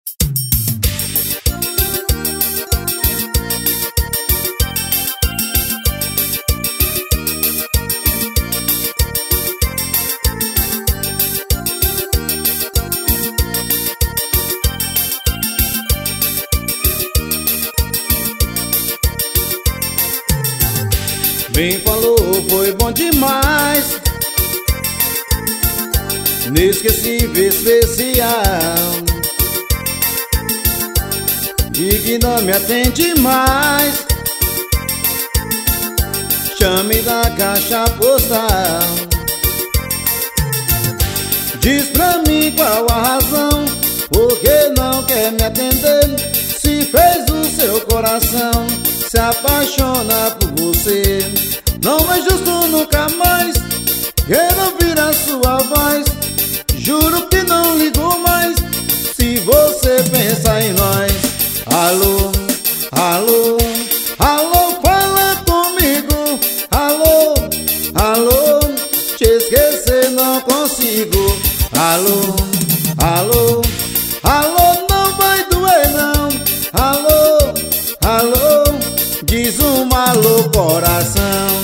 Me falou, foi bom demais, inesquecível, especial, e que não me atende mais. Chame da caixa postal, diz pra mim qual a razão, porque não quer me atender. Se fez o seu coração se apaixona por você, não é justo nunca mais quero ouvir a sua voz. Juro que não ligo mais se você pensa em nós. Alô, alô, alô, fala comigo. Alô, alô, te esquecer não consigo. Alô, alô, alô, não vai doer não. Alô, alô, diz um alô coração.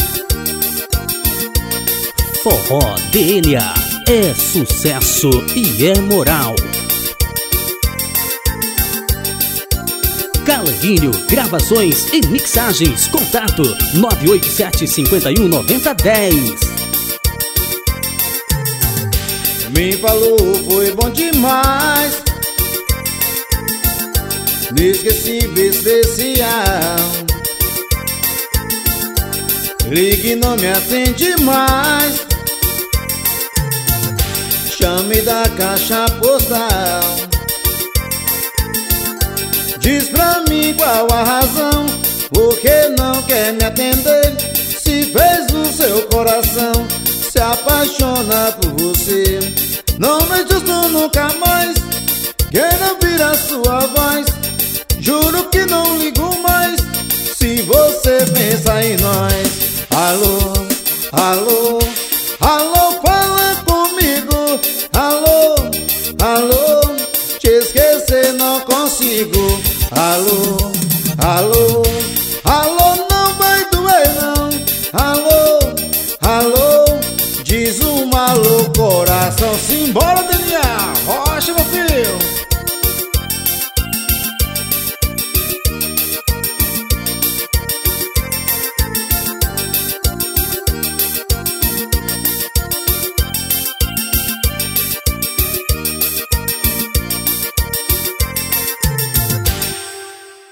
Forró Delia é sucesso e é moral. Calanguinho, gravações e mixagens. Contato 987-519010. Me falou, foi bom demais, inesquecível, especial, ligue, não me atende mais. Chame da caixa postal, diz pra mim qual a razão, porque não quer me atender. Se fez o seu coração se apaixona por você, não é justo nunca mais quero ouvir a sua voz. Juro que não ligo mais se você pensa em nós. Alô, alô, alô, fala comigo. Alô, alô, te esquecer não consigo. Alô, alô, alô, não vai doer não. Alô, alô, diz um alô coração. Simbora, Daniel!